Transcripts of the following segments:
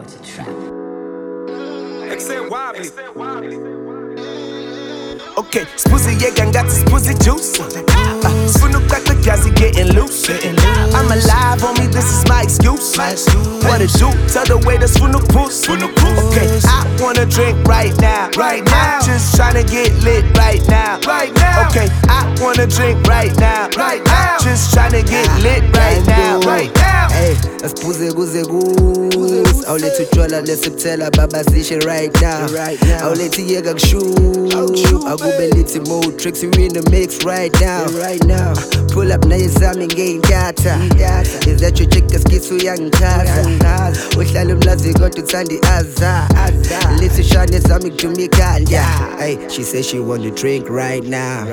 it's a trap. Except Wobbly. Okay, Spoozy, yeah, got this pussy juice. Spoon up like the gassy getting loose. I'm alive, homie, this is my excuse. What it do? Tell the way to spoon the puss. Okay, I wanna drink right now. I'm just tryna get lit right now. Okay, I wanna drink right now. I'm just tryna get lit right now. Hey, Spoozy, goose. I'll let you draw, let's tell Baba Zisha right now. I'll let you get shoot. I'll go belly more tricks, we in the mix right now. Pull up now, you're Sammy game data. Is that your chick is kiss young Taza? Uhlala umlazi kodwa uthanda i-aza. Let's shine Sammy to me kanja. Hey, she says she want to drink right now.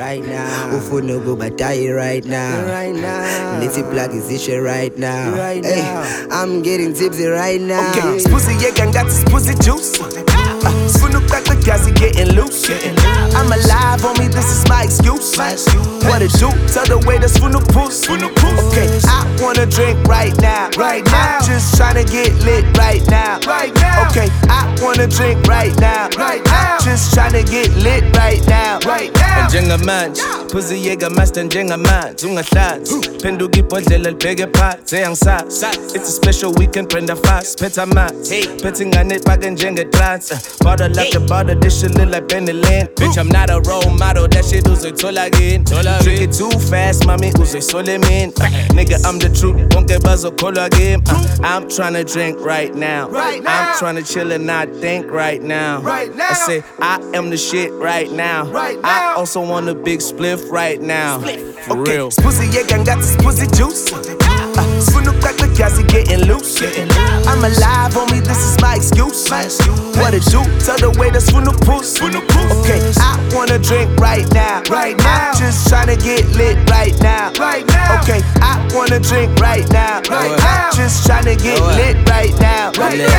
Ufuna go batayi right now. Let's plug is this shit right now. Hey, I'm getting tipsy right now. Okay, Spoozy, yeah, got this pussy juice. Spoon up like the gassy getting loose. I'm alive, homie, this is my excuse. What it do? Tell the way to spoon the puss. Okay, I wanna drink right now. I'm just tryna get lit right now. Okay, I wanna drink right now. I'm just tryna get lit right now. Njengamanje phuzi yeka master njengamanje ungahlanzi phenduka ibhodlela libheke phansi eyangisazi. It's a special weekend Brenda Fast phethe amanzi phethe ingane ipake njenge-trance. Bottle like a bottle, this shit look like Benelin. Bitch, I'm not a role model, that shit uzoyithola kini. Drink it too fast, mami uzoyisole mina. Nigga, I'm the truth, wonke bazokholwa kimi. I'm tryna drink right now. I'm tryna chill and not think right now. I say I am the shit right now. I also want a big spliff right now. For real. Spoozy, yeah, got this pussy juice. Spoon up like the gassy getting loose. I'm alive, homie, this is my excuse. What it do? Tell the way to spoon the puss. Okay, I wanna drink right now. I'm just tryna get lit right now. Okay, I wanna drink right now. I'm just tryna get lit right now.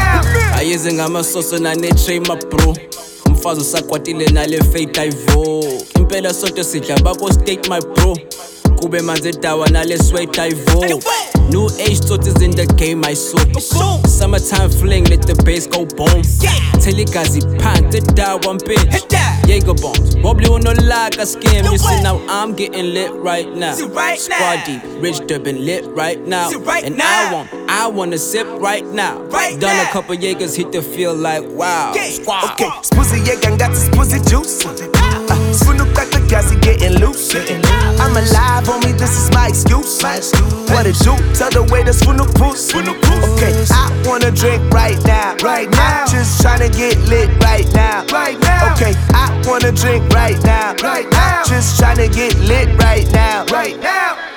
Ayeze ngamasoso nane-tray ma bro. Umfazi usakwatile nale fate ayivo. Impela soto sidla bako state my bro. Kube manzi edawa nale sweat ayivo. New age thought is in the game, I saw. Summertime fling, let the bass go boom. Tell you guys he pant, the die one bitch. Jaeger bombs, wobbly on no like a skim. You see now I'm getting lit right now. Squad deep, rich Durban lit right now. And I wanna sip right now. Done a couple Jaegers, hit the feel like wow. Squad. Okay, Spoozy, yeah, got this pussy juice. Spoon up like the gassy getting loose. I'm alive, homie, this is my excuse. What it do? Tell the way to spoon the puss. Okay, I wanna drink right now. I'm just tryna get lit right now. Okay, I wanna drink right now. I'm just tryna get lit right now.